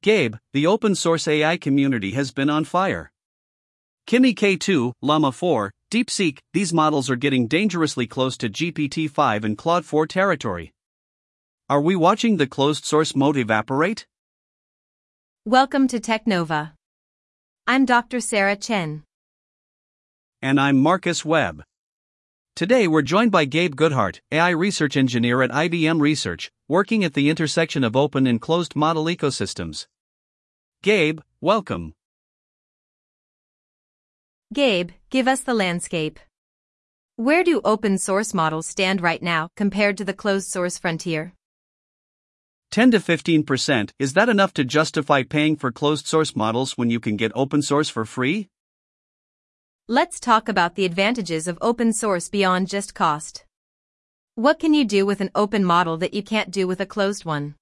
Gabe, the open source AI community has been on fire. Kimi K2, Llama 4, DeepSeek, these models are getting dangerously close to GPT-5 and Claude 4 territory. Are we watching the closed source mode evaporate? Welcome to Technova. I'm Dr. Sarah Chen. And I'm Marcus Webb. Today we're joined by Gabe Goodhart, AI research engineer at IBM Research, working at the intersection of open and closed model ecosystems. Gabe, welcome. Gabe, give us the landscape. Where do open source models stand right now compared to the closed source frontier? 10 to 15%, is that enough to justify paying for closed source models when you can get open source for free? Let's talk about the advantages of open source beyond just cost. What can you do with an open model that you can't do with a closed one?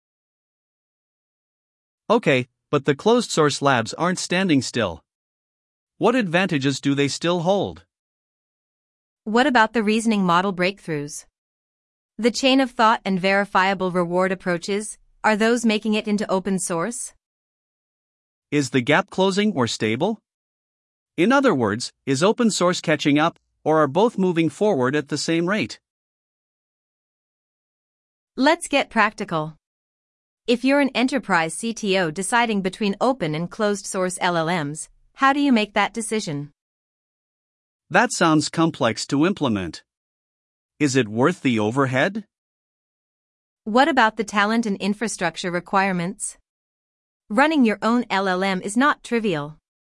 Okay, but the closed source labs aren't standing still. What advantages do they still hold? What about the reasoning model breakthroughs? The chain of thought and verifiable reward approaches, are those making it into open source? Is the gap closing or stable? In other words, is open source catching up, or are both moving forward at the same rate? Let's get practical. If you're an enterprise CTO deciding between open and closed source LLMs, how do you make that decision? That sounds complex to implement. Is it worth the overhead? What about the talent and infrastructure requirements? Running your own LLM is not trivial.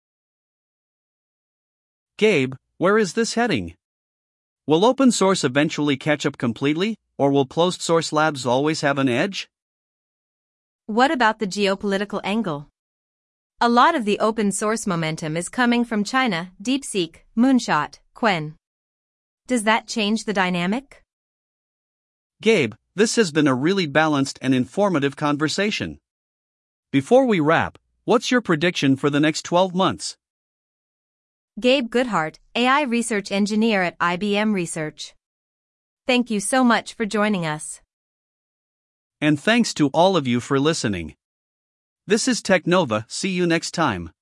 Gabe, where is this heading? Will open source eventually catch up completely, or will closed source labs always have an edge? What about the geopolitical angle? A lot of the open source momentum is coming from China, DeepSeek, Moonshot, Qwen. Does that change the dynamic? Gabe, this has been a really balanced and informative conversation. Before we wrap, what's your prediction for the next 12 months? Gabe Goodhart, AI research engineer at IBM Research. Thank you so much for joining us. And thanks to all of you for listening. This is Technova, see you next time.